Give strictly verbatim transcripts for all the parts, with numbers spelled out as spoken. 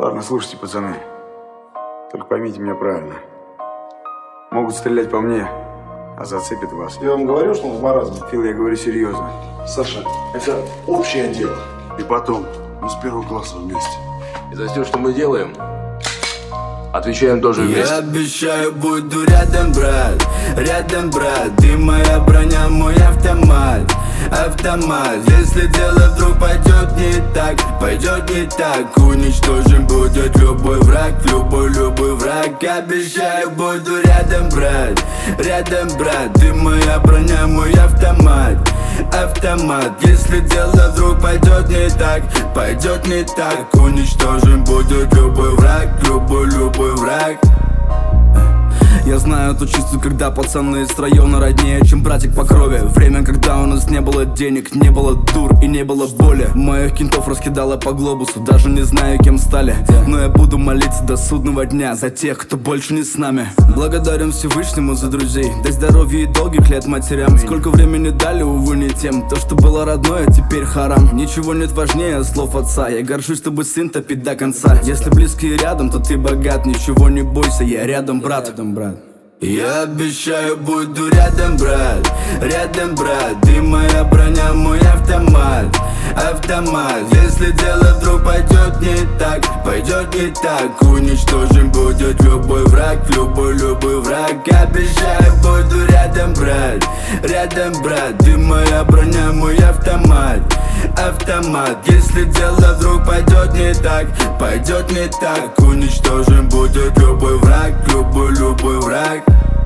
Ладно, слушайте, пацаны. Только поймите меня правильно. Могут стрелять по мне, а зацепит вас. Я вам говорю, что он в маразме. Фил, я говорю серьезно. Саша, это общее дело. И потом, мы с первого класса вместе. И за все, что мы делаем, отвечаем тоже вместе. Я обещаю, буду рядом, брат, рядом, брат. Ты моя броня, мой автомат, автомат. Если дело вдруг пойдет не так, пойдет не так, уничтожим будет любой враг, любой, любой враг. Обещаю, буду рядом, брат, рядом, брат. Ты моя броня, мой автомат, автомат. Если дело вдруг пойдет не так, пойдет не так, уничтожим будет любой враг, любой, любой враг. Я знаю то чувство, когда пацаны из района роднее, чем братик по крови. Время, когда у нас не было денег, не было дур и не было боли. Моих кентов раскидало по глобусу, даже не знаю, кем стали. Но я буду молиться до судного дня за тех, кто больше не с нами. Благодарен Всевышнему за друзей, дай здоровья и долгих лет матерям. Сколько времени дали, увы, не тем. То, что было родное, теперь харам. Ничего нет важнее слов отца. Я горжусь, чтобы сын топит до конца. Если близкие рядом, то ты богат. Ничего не бойся, я рядом, брат, рядом, брат. Я обещаю, буду рядом, брат, рядом, брат. Ты моя броня, мой автомат, автомат. Если дело вдруг пойдет не так, пойдет не так, уничтожим будет любой враг, любой, любой враг. Обещаю, буду рядом, брат, рядом, брат. Ты моя броня, мой автомат, автомат. Если дело вдруг пойдет не так, пойдет не так, уничтожим будет любой враг, любой, любой враг.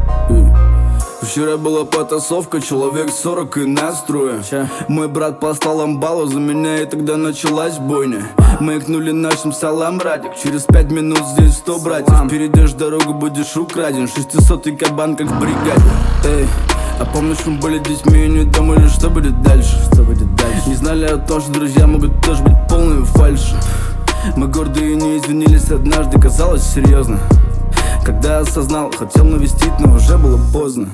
Вчера была потасовка, человек сорок и настроя. Мой брат послал амбалу за меня, и тогда началась бойня. Мы икнули нашим салам, Радик. Через пять минут здесь сто братьев. Перейдешь дорогу, будешь украден. Шестисотый кабан, как в бригаде. Эй, а помнишь, мы были детьми и не думали, что будет дальше? Что будет дальше? Не знали о том, что друзья могут тоже быть полными фальши. Мы гордые не извинились однажды, казалось серьезно. Когда осознал, хотел навестить, но уже было поздно.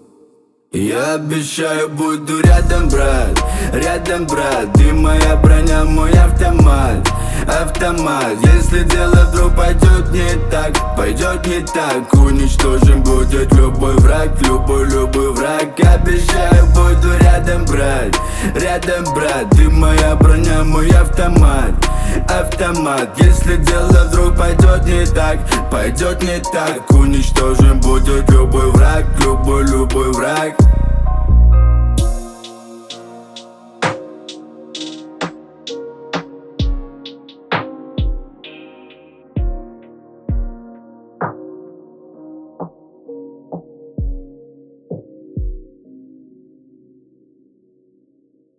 Я обещаю, буду рядом, брат, рядом, брат. Ты моя броня, мой автомат, автомат. Если дело вдруг пойдет не так, пойдет не так, уничтожим будет любой враг, любой, любой враг. Обещаю, буду рядом, брат, рядом, брат. Ты моя броня, мой автомат, автомат. Если дело вдруг пойдет не так, пойдет не так, уничтожим будет любой враг, любой, любой враг.